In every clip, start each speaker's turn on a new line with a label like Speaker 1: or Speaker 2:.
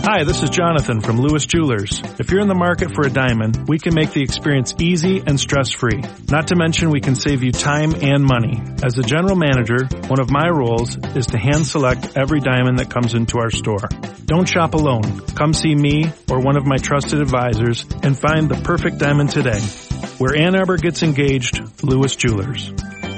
Speaker 1: Hi, this is Jonathan from Lewis Jewelers. If you're in the market for a diamond, we can make the experience easy and stress-free. Not to mention we can save you time and money. As the general manager, one of my roles is to hand select every diamond that comes into our store. Don't shop alone. Come see me or one of my trusted advisors and find the perfect diamond today. Where Ann Arbor gets engaged, Lewis Jewelers.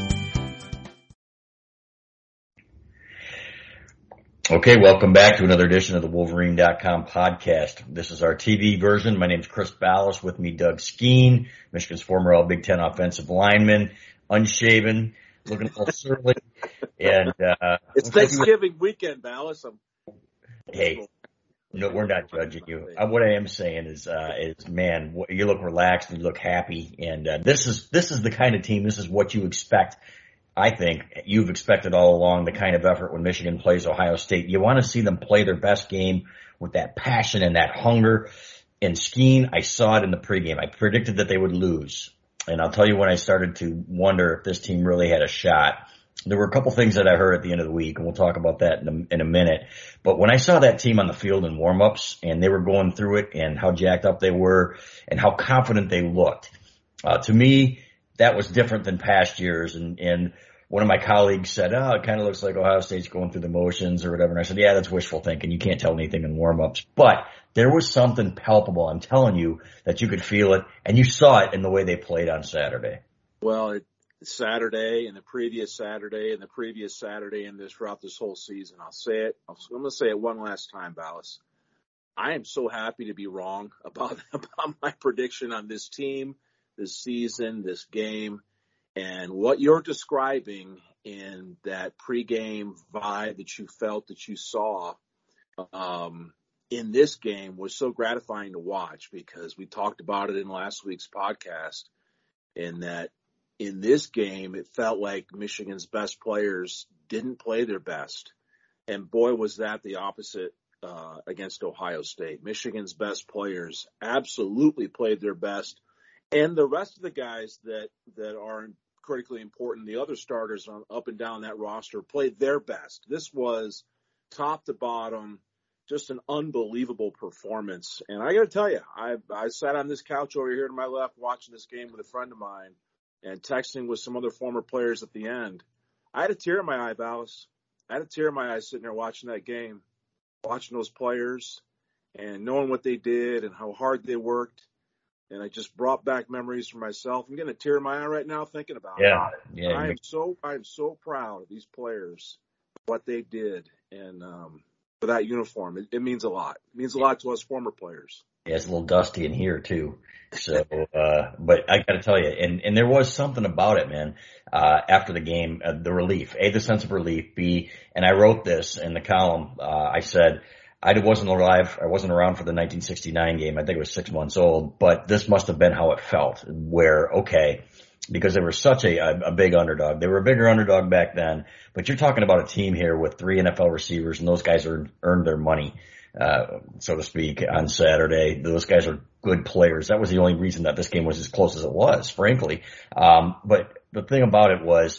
Speaker 2: Okay, welcome back to another edition of the Wolverine.com podcast. This is our TV version. My name is Chris Ballas. With me, Doug Skeen, Michigan's former All Big Ten offensive lineman, unshaven, looking a little surly. And
Speaker 3: it's Thanksgiving weekend, Ballas.
Speaker 2: Hey, no, we're not judging you. What I am saying is, man, you look relaxed and you look happy. And this is the kind of team. This is what you expect. I think you've expected all along, the kind of effort when Michigan plays Ohio State. You want to see them play their best game with that passion and that hunger. And Skeen, I saw it in the pregame. I predicted that they would lose. And I'll tell you when I started to wonder if this team really had a shot. There were a couple things that I heard at the end of the week, and we'll talk about that in a minute. But when I saw that team on the field in warm-ups, and they were going through it, and how jacked up they were, and how confident they looked, to me, that was different than past years. And one of my colleagues said, it kind of looks like Ohio State's going through the motions or whatever. And I said, yeah, that's wishful thinking. You can't tell anything in warm-ups. But there was something palpable, I'm telling you, that you could feel it. And you saw it in the way they played on Saturday.
Speaker 3: Well, Saturday and the previous Saturday and the previous Saturday and throughout this whole season. I'll say it. I'm going to say it one last time, Ballas. I am so happy to be wrong about my prediction on this team, this season, this game, and what you're describing in that pregame vibe that you felt, that you saw in this game was so gratifying to watch, because we talked about it in last week's podcast, in that in this game it felt like Michigan's best players didn't play their best. And boy, was that the opposite against Ohio State. Michigan's best players absolutely played their best. And the rest of the guys that are critically important, the other starters up and down that roster, played their best. This was top to bottom, just an unbelievable performance. And I got to tell you, I sat on this couch over here to my left watching this game with a friend of mine and texting with some other former players at the end. I had a tear in my eye, Ballas. I had a tear in my eye sitting there watching that game, watching those players and knowing what they did and how hard they worked. And I just brought back memories for myself. I'm getting a tear in my eye right now thinking about it.
Speaker 2: Yeah.
Speaker 3: I am so proud of these players, what they did, and for that uniform. It means a lot. It means a lot to us former players.
Speaker 2: Yeah, it's a little dusty in here too. So, but I got to tell you, and there was something about it, man. After the game, the relief, A, the sense of relief, B, and I wrote this in the column. I said, I wasn't around for the 1969 game. I think it was 6 months old, but this must have been how it felt, where, okay, because they were such a big underdog. They were a bigger underdog back then, but you're talking about a team here with 3 NFL receivers, and those guys earned their money, so to speak, on Saturday. Those guys are good players. That was the only reason that this game was as close as it was, frankly. But the thing about it was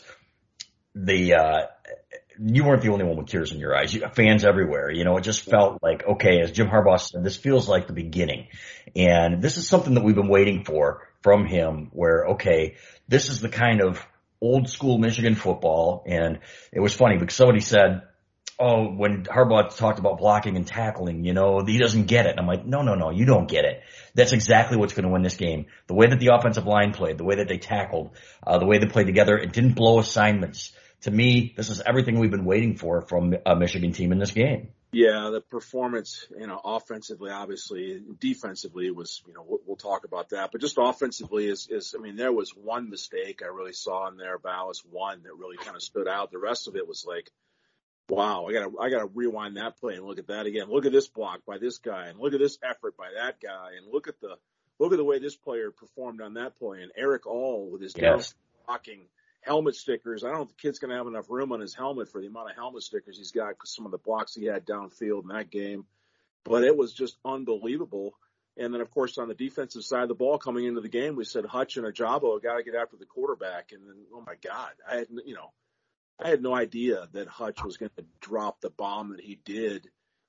Speaker 2: you weren't the only one with tears in your eyes. Fans everywhere. It just felt like, okay, as Jim Harbaugh said, this feels like the beginning. And this is something that we've been waiting for from him, where, okay, this is the kind of old school Michigan football. And it was funny because somebody said, when Harbaugh talked about blocking and tackling, he doesn't get it. And I'm like, no, you don't get it. That's exactly what's going to win this game. The way that the offensive line played, the way that they tackled, the way they played together, it didn't blow assignments. To me, this is everything we've been waiting for from a Michigan team in this game.
Speaker 3: Yeah, the performance, offensively, obviously, defensively was, we'll talk about that. But just offensively there was one mistake I really saw in there, Ballas, one that really kind of stood out. The rest of it was like, wow, I gotta rewind that play and look at that again. Look at this block by this guy, and look at this effort by that guy, and look at the way this player performed on that play. And Eric All with his down blocking. Helmet stickers. I don't know if the kid's going to have enough room on his helmet for the amount of helmet stickers he's got, because some of the blocks he had downfield in that game. But it was just unbelievable. And then, of course, on the defensive side of the ball coming into the game, we said Hutch and Ajabo got to get after the quarterback. And then, oh, my God, I had no idea that Hutch was going to drop the bomb that he did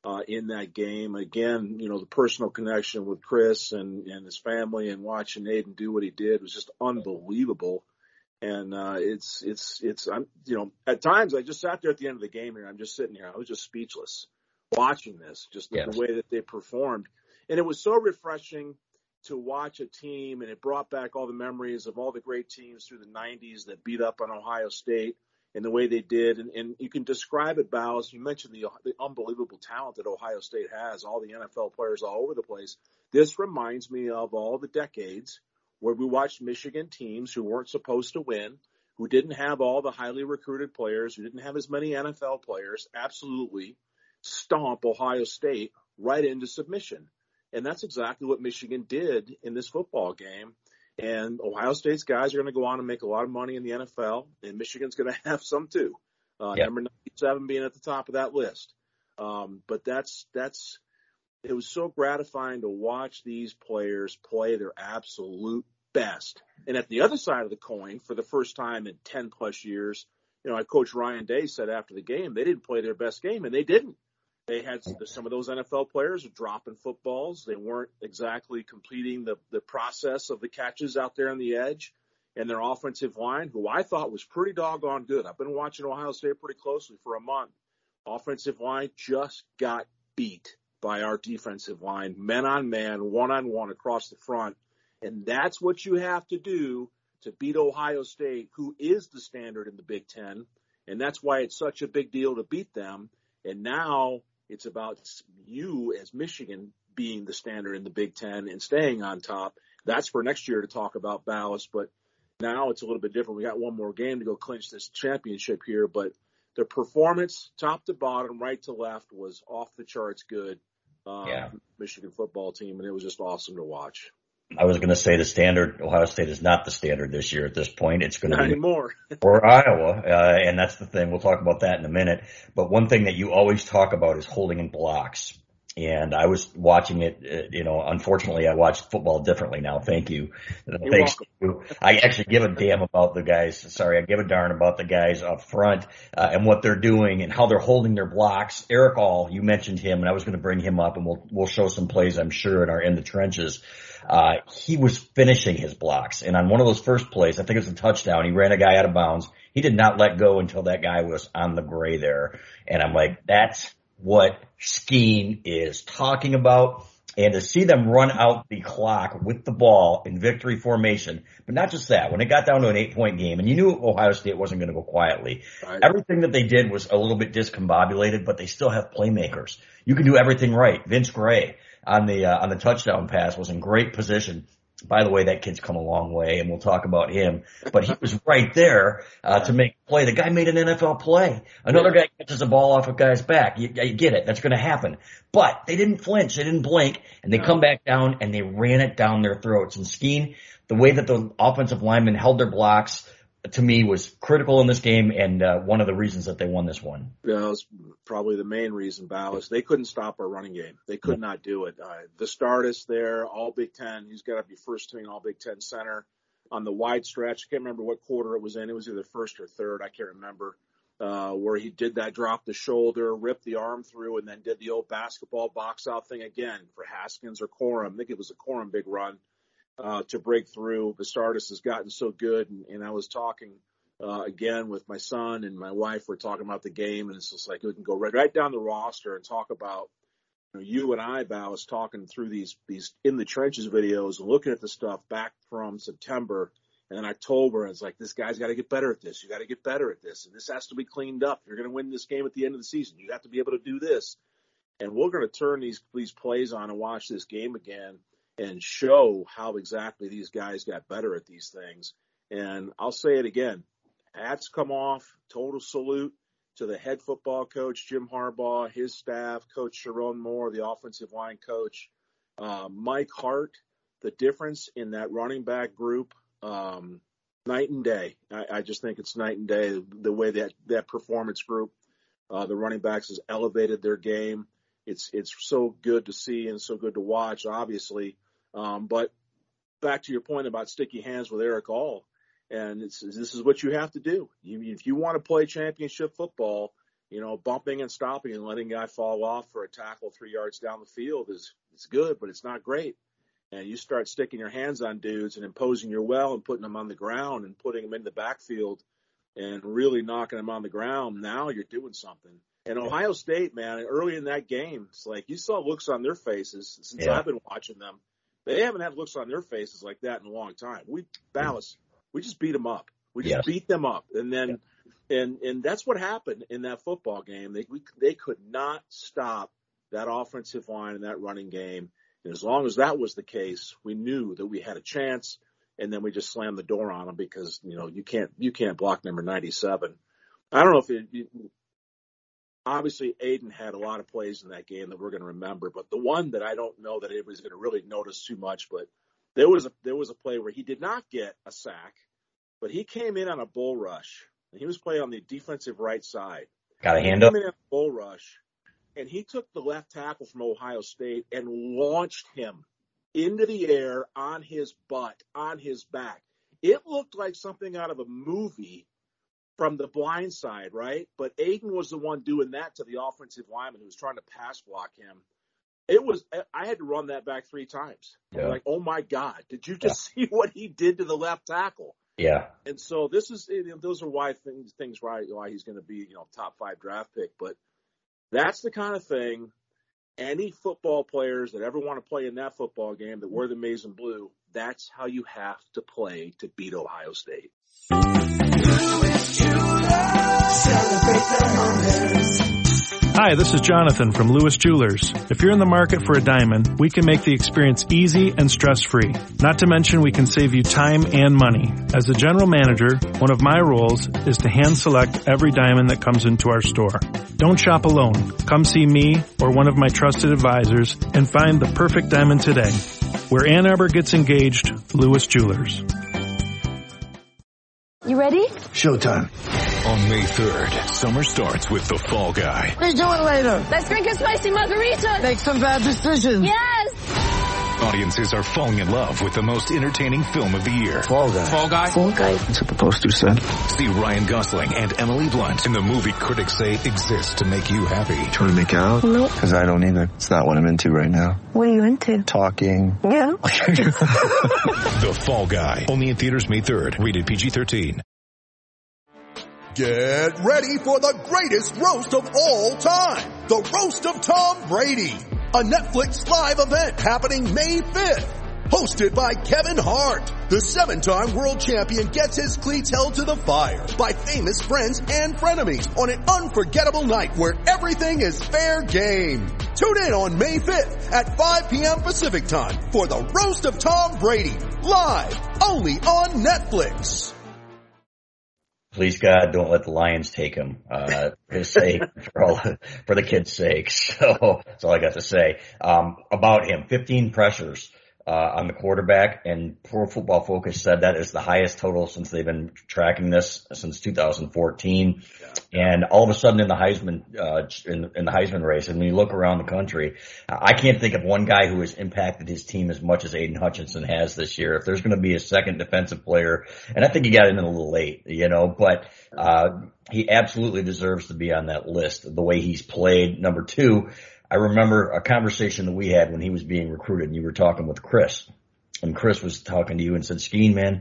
Speaker 3: in that game. Again, you know, the personal connection with Chris and his family and watching Aiden do what he did was just unbelievable. And I'm, you know, at times I just sat there at the end of the game here. I'm just sitting here. I was just speechless watching this, just the way that they performed. And it was so refreshing to watch a team, and it brought back all the memories of all the great teams through the 90s that beat up on Ohio State and the way they did. And you can describe it, Ballas. You mentioned the unbelievable talent that Ohio State has, all the NFL players all over the place. This reminds me of all the decades where we watched Michigan teams who weren't supposed to win, who didn't have all the highly recruited players, who didn't have as many NFL players, absolutely stomp Ohio State right into submission. And that's exactly what Michigan did in this football game. And Ohio State's guys are going to go on and make a lot of money in the NFL, and Michigan's going to have some too. Number 97 being at the top of that list. But it was so gratifying to watch these players play their absolute best. And at the other side of the coin, for the first time in 10 plus years, you know, Coach Ryan Day said after the game, they didn't play their best game, and they didn't. They had some of those NFL players dropping footballs. They weren't exactly completing the process of the catches out there on the edge. And their offensive line, who I thought was pretty doggone good. I've been watching Ohio State pretty closely for a month. Offensive line just got beat by our defensive line, men on man, one-on-one across the front. And that's what you have to do to beat Ohio State, who is the standard in the Big Ten. And that's why it's such a big deal to beat them. And now it's about you as Michigan being the standard in the Big Ten and staying on top. That's for next year to talk about, Ballas. But now it's a little bit different. We got one more game to go clinch this championship here. But the performance, top to bottom, right to left, was off the charts good. Michigan football team, and it was just awesome to watch.
Speaker 2: I was going to say the standard, Ohio State is not the standard this year at this point. It's going to be
Speaker 3: anymore.
Speaker 2: Or Iowa, and that's the thing. We'll talk about that in a minute. But one thing that you always talk about is holding in blocks. And I was watching it, unfortunately I watch football differently now. Thank you. Thanks to you. I actually give a damn about the guys. Sorry, I give a darn about the guys up front, and what they're doing and how they're holding their blocks. Eric All, you mentioned him, and I was going to bring him up, and we'll show some plays, I'm sure, in the trenches. He was finishing his blocks. And on one of those first plays, I think it was a touchdown, he ran a guy out of bounds. He did not let go until that guy was on the gray there. And I'm like, that's what Skeen is talking about. And to see them run out the clock with the ball in victory formation, but not just that, when it got down to an 8-point game, and you knew Ohio State wasn't going to go quietly, right. Everything that they did was a little bit discombobulated, but they still have playmakers. You can do everything right. Vince Gray on the touchdown pass was in great position. By the way, that kid's come a long way, and we'll talk about him. But he was right there to make a play. The guy made an NFL play. Another guy catches a ball off a guy's back. You get it. That's going to happen. But they didn't flinch. They didn't blink. And they come back down, and they ran it down their throats. And Skeen, the way that the offensive linemen held their blocks, to me, was critical in this game, and one of the reasons that they won this one.
Speaker 3: Yeah, that was probably the main reason, Ballas. They couldn't stop our running game. They could not do it. The Stardust there, all Big Ten. He's got to be first team all Big Ten center on the wide stretch. I can't remember what quarter it was in. It was either first or third. I can't remember. Where he did that, drop the shoulder, ripped the arm through, and then did the old basketball box out thing again for Haskins or Corum. I think it was a Corum big run. To break through. The Stardust has gotten so good, and I was talking again with my son and my wife. We're talking about the game, and it's just like we can go right down the roster and talk about you and I, Ballas, talking through these in the trenches videos and looking at the stuff back from September and then October. And it's like, this guy's got to get better at this. You got to get better at this, and this has to be cleaned up. You're going to win this game at the end of the season. You have to be able to do this, and we're going to turn these plays on and watch this game again and show how exactly these guys got better at these things. And I'll say it again, hats come off, total salute to the head football coach, Jim Harbaugh, his staff, Coach Sharon Moore, the offensive line coach, Mike Hart. The difference in that running back group, night and day. I just think it's night and day, the way that performance group, the running backs, has elevated their game. It's so good to see and so good to watch, obviously. But back to your point about sticky hands with Eric All, and this is what you have to do. If you want to play championship football, bumping and stopping and letting a guy fall off for a tackle 3 yards down the field is good, but it's not great. And you start sticking your hands on dudes and imposing your will and putting them on the ground and putting them in the backfield and really knocking them on the ground. Now you're doing something. And Ohio State, man, early in that game, it's like you saw looks on their faces since I've been watching them. They haven't had looks on their faces like that in a long time. We just beat them up. We just beat them up. And then and that's what happened in that football game. They could not stop that offensive line and that running game. And as long as that was the case, we knew that we had a chance. And then we just slammed the door on them because, you can't block number 97. I don't know if obviously Aiden had a lot of plays in that game that we're going to remember, but the one that I don't know that anybody's going to really notice too much, but there was a play where he did not get a sack, but he came in on a bull rush. And he was playing on the defensive right side.
Speaker 2: Got a hand up.
Speaker 3: He came in on a bull rush, and he took the left tackle from Ohio State and launched him into the air on his butt, on his back. It looked like something out of a movie from The Blind Side, right? But Aiden was the one doing that to the offensive lineman who was trying to pass block him. I had to run that back 3 times. Yeah. Like, oh my God, did you just see what he did to the left tackle?
Speaker 2: Yeah.
Speaker 3: And so those are why he's going to be, top 5 draft pick. But that's the kind of thing any football players that ever want to play in that football game that wear the maize and blue, that's how you have to play to beat Ohio State.
Speaker 1: Hi, this is Jonathan from Lewis Jewelers. If you're in the market for a diamond, we can make the experience easy and stress-free. Not to mention we can save you time and money. As the general manager, one of my roles is to hand select every diamond that comes into our store. Don't shop alone. Come see me or one of my trusted advisors and find the perfect diamond today. Where Ann Arbor gets engaged, Lewis Jewelers.
Speaker 4: You ready?
Speaker 5: Showtime.
Speaker 6: On May 3rd, summer starts with The Fall Guy.
Speaker 5: Let's do it later.
Speaker 4: Let's drink a spicy margarita.
Speaker 5: Make some bad decisions.
Speaker 4: Yes.
Speaker 6: Audiences are falling in love with the most entertaining film of the year.
Speaker 5: Fall Guy.
Speaker 6: Fall Guy?
Speaker 4: Fall Guy.
Speaker 5: That's what the poster said.
Speaker 6: See Ryan Gosling and Emily Blunt in the movie critics say exists to make you happy.
Speaker 5: Trying to make it out?
Speaker 4: Nope.
Speaker 5: Because I don't either. It's not what I'm into right now.
Speaker 4: What are you into?
Speaker 5: Talking.
Speaker 4: Yeah.
Speaker 6: The Fall Guy. Only in theaters May 3rd. Rated PG-13.
Speaker 7: Get ready for the greatest roast of all time. The Roast of Tom Brady. A Netflix live event happening May 5th. Hosted by Kevin Hart. The 7-time world champion gets his cleats held to the fire by famous friends and frenemies on an unforgettable night where everything is fair game. Tune in on May 5th at 5 p.m. Pacific time for the Roast of Tom Brady. Live only on Netflix.
Speaker 2: Please God, don't let the Lions take him. For his sake, for the kid's sake. So that's all I got to say. About him, 15 pressures on the quarterback, and Pro Football Focus said that is the highest total since they've been tracking this since 2014. And all of a sudden in the Heisman in the Heisman race, and when you look around the country, I can't think of one guy who has impacted his team as much as Aiden Hutchinson has this year. If there's going to be a second defensive player, and I think he got in a little late, but he absolutely deserves to be on that list. The way he's played. Number 2, I remember a conversation that we had when he was being recruited, and you were talking with Chris. And Chris was talking to you and said, Skeen, man,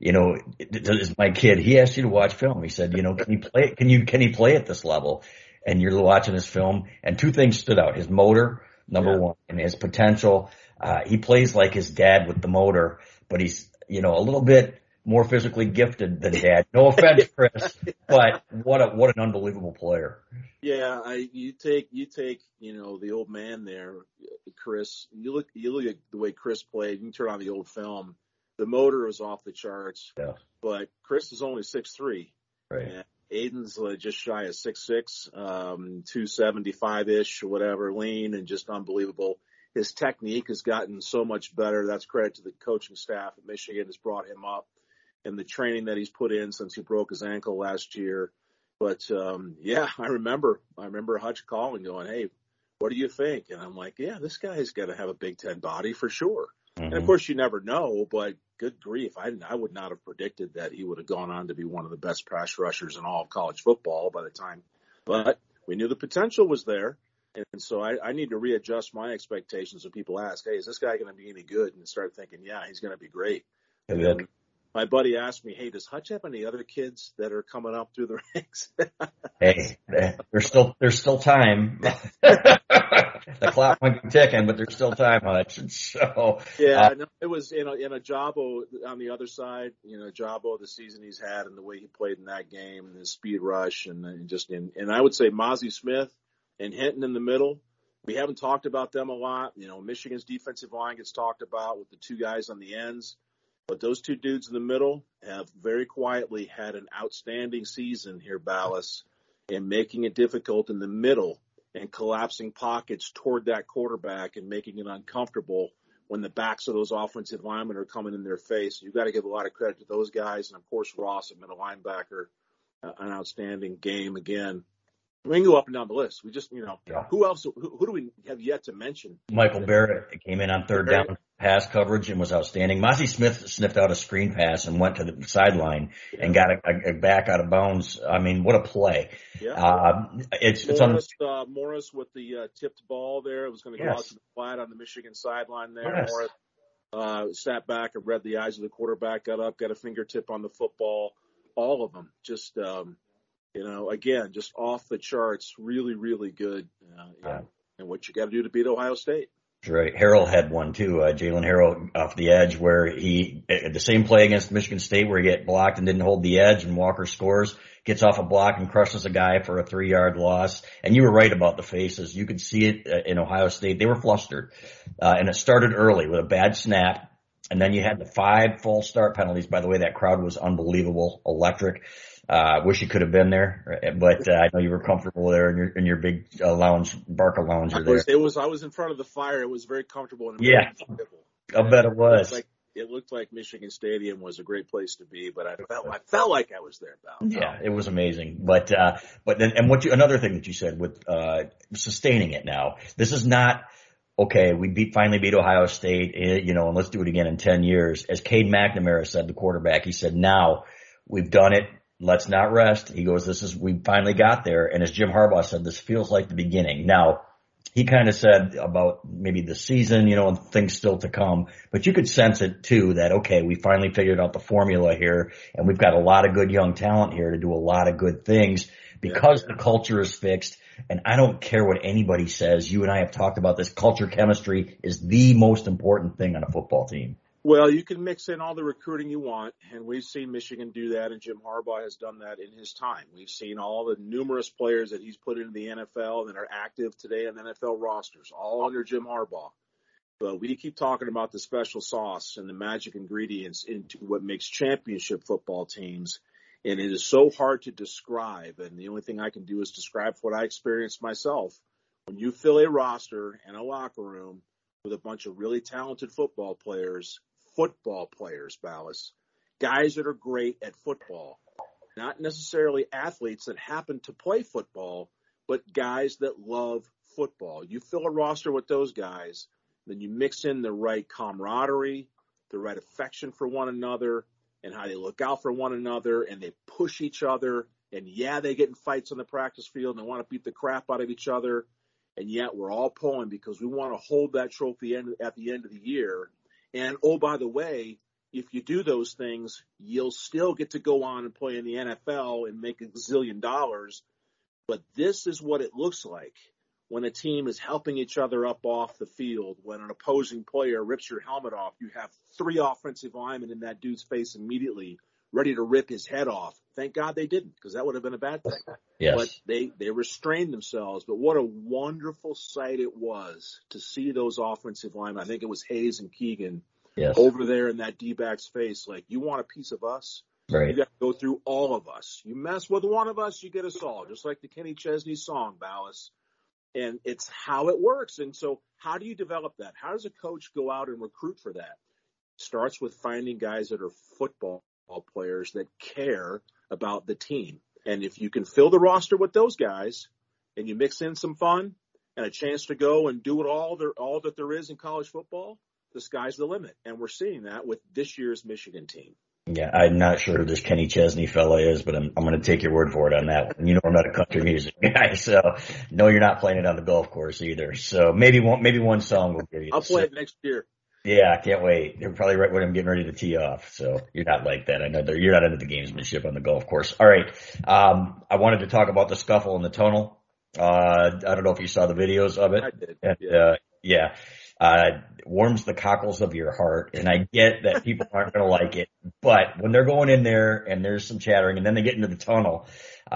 Speaker 2: is my kid, he asked you to watch film. He said, can he play at this level? And you're watching his film, and 2 things stood out. His motor, number 1, and his potential. He plays like his dad with the motor, but he's, a little bit more physically gifted than Dad. No offense, Chris, but what an unbelievable player.
Speaker 3: Yeah, you take the old man there, Chris. You look at the way Chris played. You can turn on the old film. The motor was off the charts.
Speaker 2: Yeah.
Speaker 3: But Chris is only 6'3".
Speaker 2: Right.
Speaker 3: And Aiden's just shy of 6'6", 275-ish or whatever, lean and just unbelievable. His technique has gotten so much better. That's credit to the coaching staff at Michigan has brought him up, and the training that he's put in since he broke his ankle last year. But, I remember Hutch calling going, hey, what do you think? And I'm like, yeah, this guy's got to have a Big Ten body for sure. Mm-hmm. And of course you never know, but good grief. I would not have predicted that he would have gone on to be one of the best pass rushers in all of college football by the time. But we knew the potential was there. And so I need to readjust my expectations when people ask, hey, is this guy going to be any good? And start thinking, yeah, he's going to be great. And then my buddy asked me, hey, does Hutch have any other kids that are coming up through the ranks?
Speaker 2: Hey, there's still time. The clock might be ticking, but there's still time, Hutch. So
Speaker 3: yeah, no, it was in a Jabo on the other side. Jabo, the season he's had and the way he played in that game and his speed rush and I would say Mazi Smith and Hinton in the middle. We haven't talked about them a lot. Michigan's defensive line gets talked about with the two guys on the ends. But those two dudes in the middle have very quietly had an outstanding season here, Ballas, in making it difficult in the middle and collapsing pockets toward that quarterback and making it uncomfortable when the backs of those offensive linemen are coming in their face. You've got to give a lot of credit to those guys. And, of course, Ross, a middle linebacker, an outstanding game again. We can go up and down the list. We just, who else? Who do we have yet to mention?
Speaker 2: Michael Barrett came in on third down pass coverage and was outstanding. Mazi Smith sniffed out a screen pass and went to the sideline and got a back out of bounds. I mean, what a play.
Speaker 3: Yeah.
Speaker 2: Morris
Speaker 3: with the tipped ball there. It was going to go out to the flat on the Michigan sideline there.
Speaker 2: Yes.
Speaker 3: Morris sat back and read the eyes of the quarterback, got up, got a fingertip on the football. All of them just again, just off the charts, really, really good. And what you got to do to beat Ohio State.
Speaker 2: That's right. Harrell had one too. Jalen Harrell off the edge where the same play against Michigan State where he get blocked and didn't hold the edge and Walker scores, gets off a block and crushes a guy for a 3-yard loss. And you were right about the faces. You could see it in Ohio State. They were flustered. And it started early with a bad snap. And then you had the 5 false start penalties. By the way, that crowd was unbelievable, electric. Wish you could have been there, but I know you were comfortable there in your big Barca lounger there.
Speaker 3: I was in front of the fire. It was very comfortable. And
Speaker 2: I bet it was.
Speaker 3: It looked like Michigan Stadium was a great place to be, but I felt like I was there, Val.
Speaker 2: Yeah, it was amazing. But then another thing that you said with sustaining it now. This is not. Okay, we finally beat Ohio State, and let's do it again in 10 years. As Cade McNamara said, the quarterback, he said, now we've done it. Let's not rest. He goes, we finally got there. And as Jim Harbaugh said, this feels like the beginning. Now, he kind of said about maybe the season, and things still to come, but you could sense it too that, okay, we finally figured out the formula here and we've got a lot of good young talent here to do a lot of good things because the culture is fixed. And I don't care what anybody says. You and I have talked about this. Culture chemistry is the most important thing on a football team.
Speaker 3: Well, you can mix in all the recruiting you want, and we've seen Michigan do that, and Jim Harbaugh has done that in his time. We've seen all the numerous players that he's put into the NFL that are active today on NFL rosters, all under Jim Harbaugh. But we keep talking about the special sauce and the magic ingredients into what makes championship football teams, and it is so hard to describe, and the only thing I can do is describe what I experienced myself. When you fill a roster and a locker room with a bunch of really talented football players, Ballas, guys that are great at football, not necessarily athletes that happen to play football, but guys that love football. You fill a roster with those guys, then you mix in the right camaraderie, the right affection for one another, and how they look out for one another, and they push each other, and they get in fights on the practice field, and they want to beat the crap out of each other, and yet we're all pulling because we want to hold that trophy at the end of the year. And, oh, by the way, if you do those things, you'll still get to go on and play in the NFL and make $1 zillion. But this is what it looks like when a team is helping each other up off the field. When an opposing player rips your helmet off, you have 3 offensive linemen in that dude's face immediately ready to rip his head off. Thank God they didn't, because that would have been a bad thing.
Speaker 2: Yes.
Speaker 3: But they restrained themselves. But what a wonderful sight it was to see those offensive linemen. I think it was Hayes and Keegan over there in that D-back's face. Like, you want a piece of us?
Speaker 2: Right.
Speaker 3: You got to go through all of us. You mess with one of us, you get us all, just like the Kenny Chesney song, Ballas. And it's how it works. And so how do you develop that? How does a coach go out and recruit for that? Starts with finding guys that are football players that care about the team. And if you can fill the roster with those guys and you mix in some fun and a chance to go and do it all that there is in college football, the sky's the limit. And we're seeing that with this year's Michigan team.
Speaker 2: Yeah, I'm not sure who this Kenny Chesney fella is, but I'm going to take your word for it on that one. You know, I'm not a country music guy, so no, you're not playing it on the golf course either. So maybe one song will give you.
Speaker 3: I'll play it next year.
Speaker 2: Yeah, I can't wait. You're probably right when I'm getting ready to tee off. So you're not like that. I know you're not into the gamesmanship on the golf course. All right. I wanted to talk about the scuffle in the tunnel. I don't know if you saw the videos of it.
Speaker 3: I did.
Speaker 2: And, yeah. Warms the cockles of your heart. And I get that people aren't going to like it, but when they're going in there and there's some chattering and then they get into the tunnel,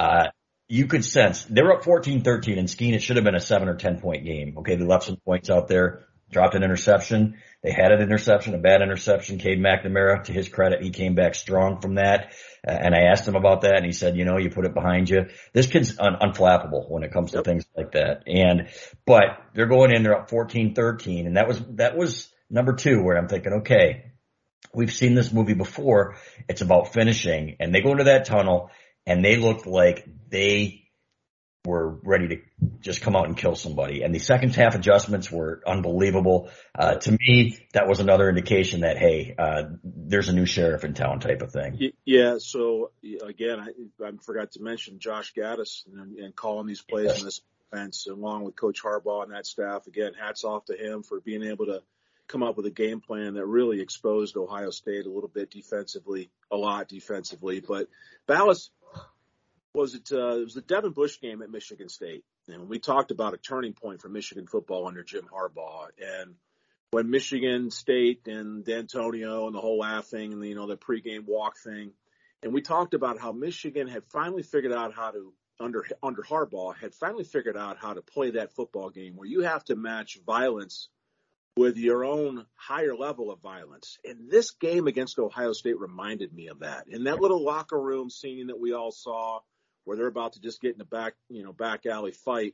Speaker 2: you could sense they were up 14-13 and Skeen. It should have been a 7 or 10 point game. Okay. They left some points out there, dropped an interception. They had an interception, a bad interception. Cade McNamara, to his credit, he came back strong from that. And I asked him about that, and he said, you put it behind you. This kid's unflappable when it comes to things like that. But they're going in, they're up 14-13, and that was number 2 where I'm thinking, okay, we've seen this movie before. It's about finishing, and they go into that tunnel, and they looked like they were ready to just come out and kill somebody. And the second half adjustments were unbelievable. To me, that was another indication that, hey, there's a new sheriff in town type of thing.
Speaker 3: Yeah. So again, I forgot to mention Josh Gaddis and calling these plays in this offense along with Coach Harbaugh and that staff. Again, hats off to him for being able to come up with a game plan that really exposed Ohio State a little bit defensively, a lot defensively. But Ballas, it was the Devin Bush game at Michigan State. And we talked about a turning point for Michigan football under Jim Harbaugh. And when Michigan State and D'Antonio and the whole laugh thing and, the pregame walk thing, and we talked about how Michigan had finally figured out how to, under Harbaugh, had finally figured out how to play that football game where you have to match violence with your own higher level of violence. And this game against Ohio State reminded me of that. In that little locker room scene that we all saw, where they're about to just get in a back alley fight,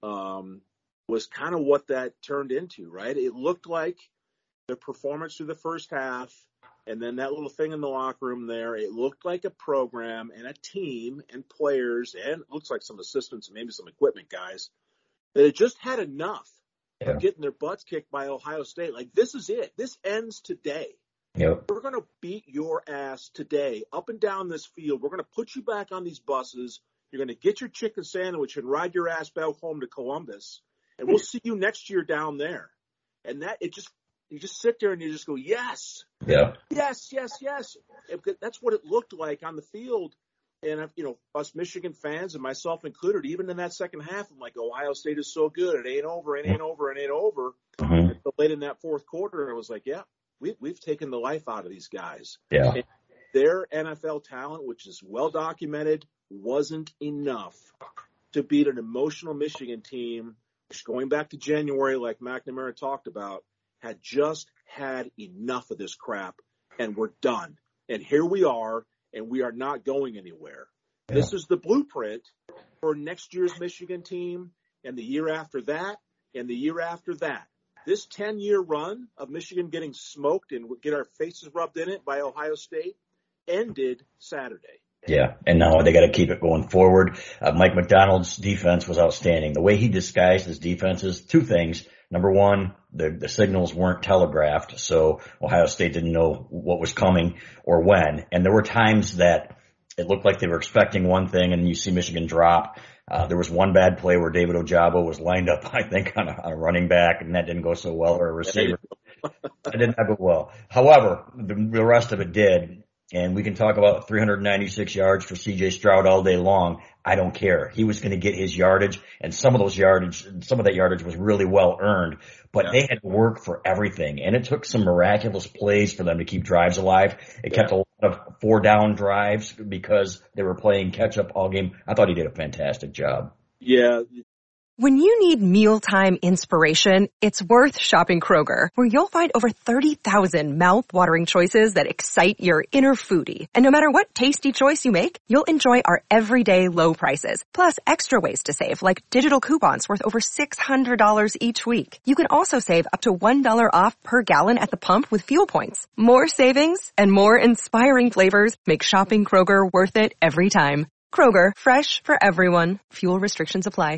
Speaker 3: was kind of what that turned into, right? It looked like the performance through the first half, and then that little thing in the locker room there, it looked like a program and a team and players, and it looks like some assistants and maybe some equipment guys, that had just had enough of getting their butts kicked by Ohio State. Like, this is it. This ends today.
Speaker 2: Yep.
Speaker 3: We're going to beat your ass today up and down this field. We're going to put you back on these buses. You're going to get your chicken sandwich and ride your ass back home to Columbus. And we'll see you next year down there. And you just sit there and you just go, yes.
Speaker 2: Yeah.
Speaker 3: Yes, yes, yes. That's what it looked like on the field. And, us Michigan fans and myself included, even in that second half, I'm like, Ohio State is so good. It ain't over, it ain't over, it ain't over.
Speaker 2: Mm-hmm.
Speaker 3: But late in that fourth quarter, I was like, yeah. We've taken the life out of these guys.
Speaker 2: Yeah.
Speaker 3: And their NFL talent, which is well documented, wasn't enough to beat an emotional Michigan team, which, going back to January, like McNamara talked about, had just had enough of this crap, and we're done. And here we are, and we are not going anywhere. Yeah. This is the blueprint for next year's Michigan team, and the year after that, and the year after that. This 10-year run of Michigan getting smoked and get our faces rubbed in it by Ohio State ended Saturday.
Speaker 2: Yeah, and now they got to keep it going forward. Mike McDonald's defense was outstanding. The way he disguised his defenses, 2 things. Number one, the signals weren't telegraphed, so Ohio State didn't know what was coming or when. And there were times that it looked like they were expecting one thing, and you see Michigan drop. There was one bad play where David Ojabo was lined up, I think, on a running back, and that didn't go so well, or a receiver. It didn't go well. However, the rest of it did, and we can talk about 396 yards for C.J. Stroud all day long. I don't care. He was going to get his yardage, and some of that yardage was really well earned, but they had to work for everything, and it took some miraculous plays for them to keep drives alive. It kept a lot of 4-down drives because they were playing catch-up all game. I thought he did a fantastic job.
Speaker 3: Yeah.
Speaker 8: When you need mealtime inspiration, it's worth shopping Kroger, where you'll find over 30,000 mouth-watering choices that excite your inner foodie. And no matter what tasty choice you make, you'll enjoy our everyday low prices, plus extra ways to save, like digital coupons worth over $600 each week. You can also save up to $1 off per gallon at the pump with fuel points. More savings and more inspiring flavors make shopping Kroger worth it every time. Kroger, fresh for everyone. Fuel restrictions apply.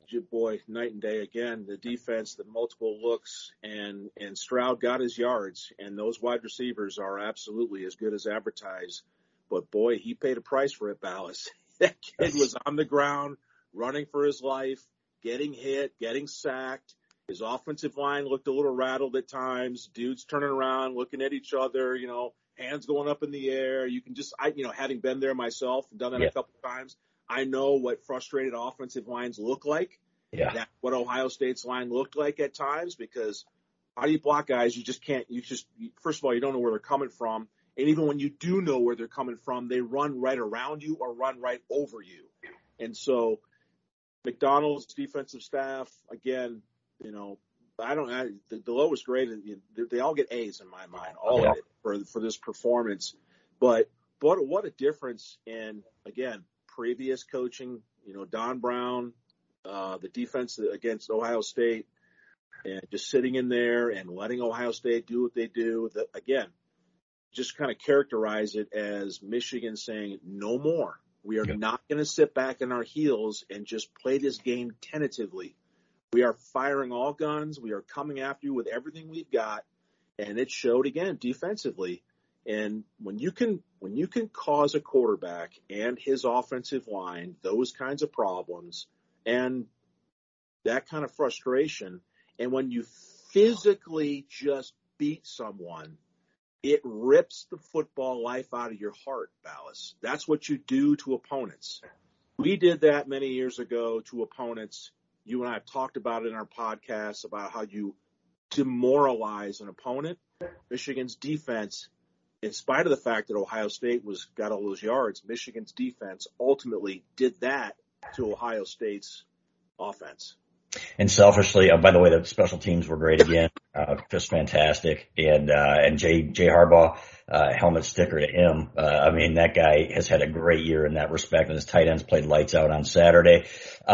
Speaker 3: boy, night and day again. The defense, the multiple looks, and Stroud got his yards, and those wide receivers are absolutely as good as advertised. But boy, he paid a price for it, Ballas. That kid was on the ground, running for his life, getting hit, getting sacked. His offensive line looked a little rattled at times. Dudes turning around, looking at each other, hands going up in the air. You can just, having been there myself and done that a couple of times, I know what frustrated offensive lines look like.
Speaker 2: Yeah.
Speaker 3: That's what Ohio State's line looked like at times, because how do you block guys? First of all, you don't know where they're coming from. And even when you do know where they're coming from, they run right around you or run right over you. And so McDonald's defensive staff, again, the lowest grade, they all get A's in my mind, all of it for this performance. But what a difference in, again, previous coaching, Don Brown, the defense against Ohio State, and just sitting in there and letting Ohio State do what they do. Again, just kind of characterize it as Michigan saying, no more. We are not going to sit back on our heels and just play this game tentatively. We are firing all guns. We are coming after you with everything we've got. And it showed again defensively. And when you can cause a quarterback and his offensive line those kinds of problems and that kind of frustration, and when you physically just beat someone, it rips the football life out of your heart, Ballas. That's what you do to opponents. We did that many years ago to opponents. You and I have talked about it in our podcast about how you demoralize an opponent. Michigan's defense, in spite of the fact that Ohio State got all those yards, Michigan's defense ultimately did that to Ohio State's offense.
Speaker 2: And selfishly, by the way, the special teams were great again, just fantastic. And Jay Harbaugh, helmet sticker to him. That guy has had a great year in that respect, and his tight ends played lights out on Saturday.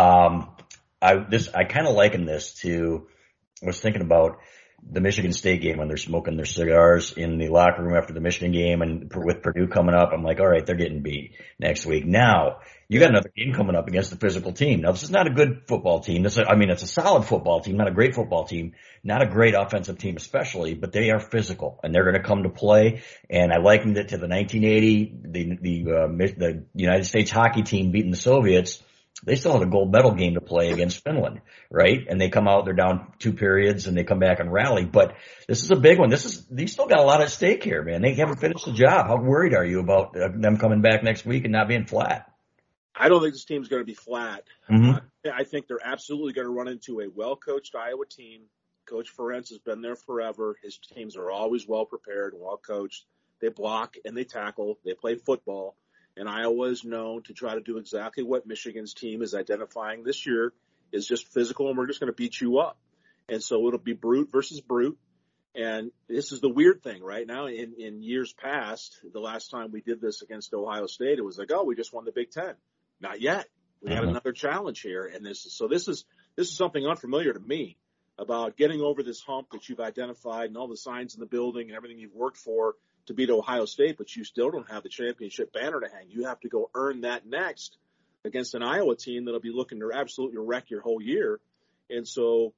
Speaker 2: I kind of liken this to, I was thinking about the Michigan State game when they're smoking their cigars in the locker room after the Michigan game, and with Purdue coming up, I'm like, all right, they're getting beat next week. Now, you got another game coming up against a physical team. Now, this is not a good football team. It's a solid football team, not a great football team, not a great offensive team especially, but they are physical, and they're going to come to play. And I likened it to the 1980, the United States hockey team beating the Soviets. They still have a gold medal game to play against Finland, right? And they come out, they're down 2 periods, and they come back and rally. But this is a big one. They still got a lot at stake here, man. They haven't finished the job. How worried are you about them coming back next week and not being flat?
Speaker 3: I don't think this team's going to be flat.
Speaker 2: Mm-hmm.
Speaker 3: I think they're absolutely going to run into a well-coached Iowa team. Coach Ferentz has been there forever. His teams are always well-prepared and well-coached. They block and they tackle. They play football. And Iowa is known to try to do exactly what Michigan's team is identifying this year, is just physical, and we're just going to beat you up. And so it'll be brute versus brute. And this is the weird thing right now. In years past, the last time we did this against Ohio State, it was like, oh, we just won the Big Ten. Not yet. We got another challenge here. And this is something unfamiliar to me about getting over this hump that you've identified and all the signs in the building and everything you've worked for to beat Ohio State, but you still don't have the championship banner to hang. You have to go earn that next against an Iowa team that'll be looking to absolutely wreck your whole year. And so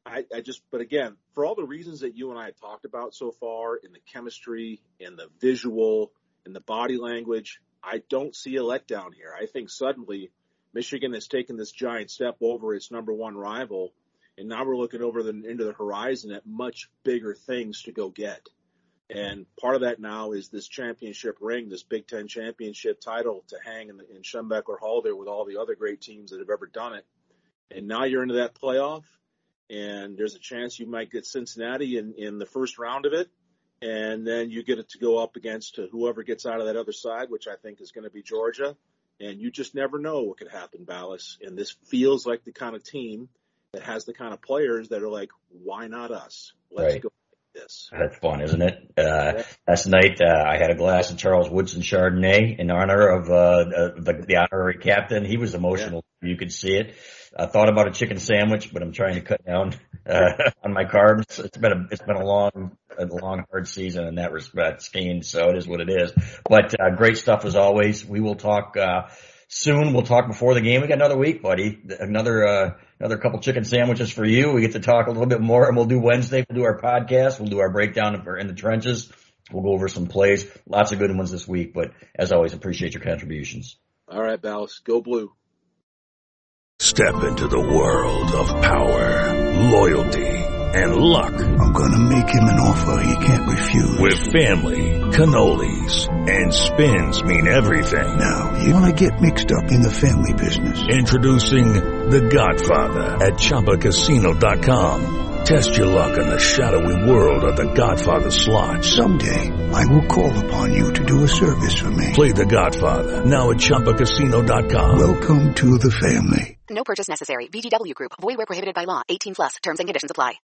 Speaker 3: but again, for all the reasons that you and I have talked about so far in the chemistry and the visual and the body language, I don't see a letdown here. I think suddenly Michigan has taken this giant step over its number one rival, and now we're looking into the horizon at much bigger things to go get. And part of that now is this championship ring, this Big Ten championship title to hang in Schembechler Hall there with all the other great teams that have ever done it. And now you're into that playoff, and there's a chance you might get Cincinnati in the first round of it. And then you get it to go up against whoever gets out of that other side, which I think is going to be Georgia. And you just never know what could happen, Ballas. And this feels like the kind of team that has the kind of players that are like, why not us? Let's go. This.
Speaker 2: That's fun, isn't it? Last night, I had a glass of Charles Woodson Chardonnay in honor of the honorary captain. He was emotional. Yeah. You could see it. I thought about a chicken sandwich, but I'm trying to cut down on my carbs. It's been a long, hard season in that respect, skiing. So it is what it is. But great stuff as always. We will talk soon. We'll talk before the game. We got another week, buddy. Another couple chicken sandwiches for you. We get to talk a little bit more, and we'll do Wednesday. We'll do our podcast. We'll do our breakdown in the trenches. We'll go over some plays. Lots of good ones this week, but as always, appreciate your contributions.
Speaker 3: All right, Ballas. Go Blue.
Speaker 6: Step into the world of power, loyalty, and luck.
Speaker 9: I'm gonna make him an offer he can't refuse.
Speaker 6: With family, cannolis, and spins mean everything.
Speaker 9: Now, you wanna get mixed up in the family business.
Speaker 6: Introducing The Godfather at ChumbaCasino.com. Test your luck in the shadowy world of The Godfather slot.
Speaker 9: Someday, I will call upon you to do a service for me.
Speaker 6: Play The Godfather, now at ChumbaCasino.com.
Speaker 9: Welcome to the family.
Speaker 10: No purchase necessary. VGW Group. Void where prohibited by law. 18+. Terms and conditions apply.